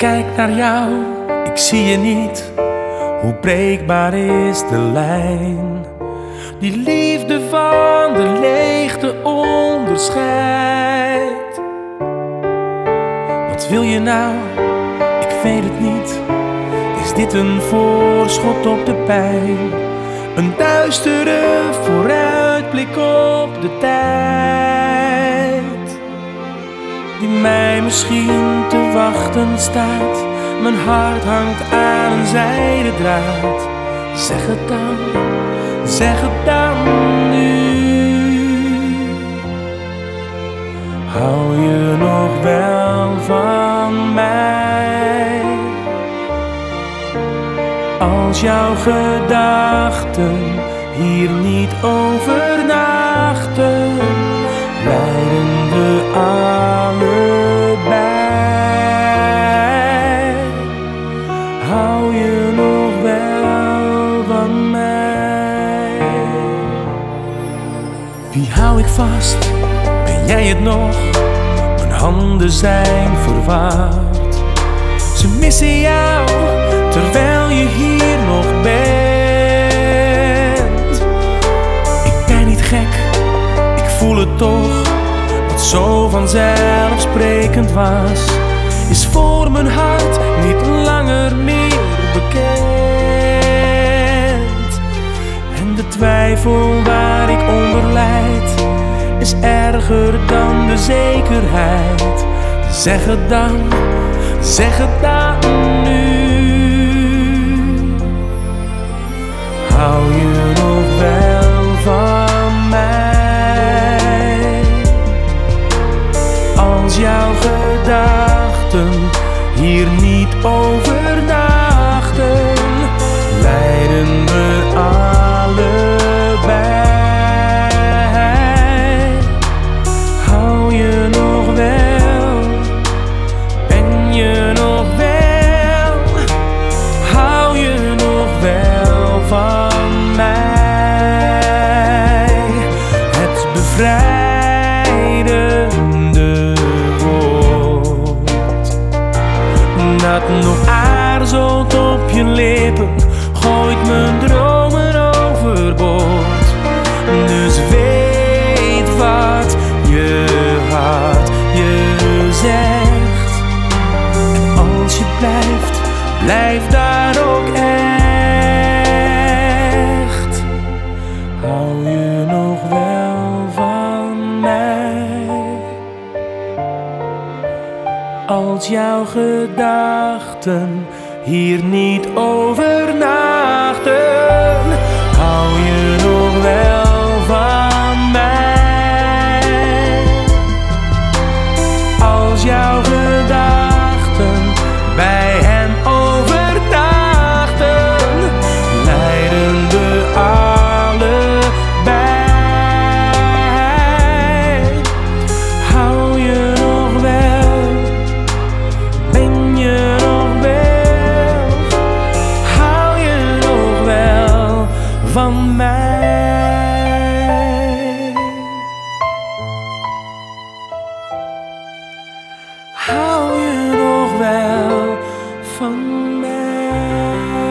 kijk naar jou, ik zie je niet. Hoe breekbaar is de lijn die liefde van de leegte onderscheidt? Wat wil je nou? Ik weet het niet. Is dit een voorschot op de pijn? Een duistere vooruitblik op de tijd die mij misschien te wachten staat. Mijn hart hangt aan een zijden draad. Zeg het dan nu. Hou je nog wel van mij? Als jouw gedachten hier niet overnachten, lijden we allebei. Hou je nog wel van mij? Wie hou ik vast? Ben jij het nog? Mijn handen zijn verward. Ze missen jou terwijl je hier nog bent. Ik ben niet gek, ik voel het toch. Wat zo vanzelfsprekend was, is voor mijn hart niet langer meer bekend. En de twijfel waar ik onder lijd is erger dan de zekerheid. Zeg het dan nu. Hou je nog wel van mij? Als jouw gedachten hier niet overnachten, lijden we allebei. Hou je nog wel? Ben je nog wel? Hou je nog wel van mij? Het bevrijdende woord dat nog aarzelt op je lippen, gooit mijn dromen overboord. Dus weet wat je hart je zegt. En als je blijft, blijf daar ook echt. Hou je nog wel van mij? Als jouw gedachten hier niet overnachten, hou je nog wel van mij? Als jouw gedachten bij hem overnachten, lijden we allebei. Hou je nog wel? Ben je nog wel? Hou je nog wel van mij? Hou je nog wel van mij?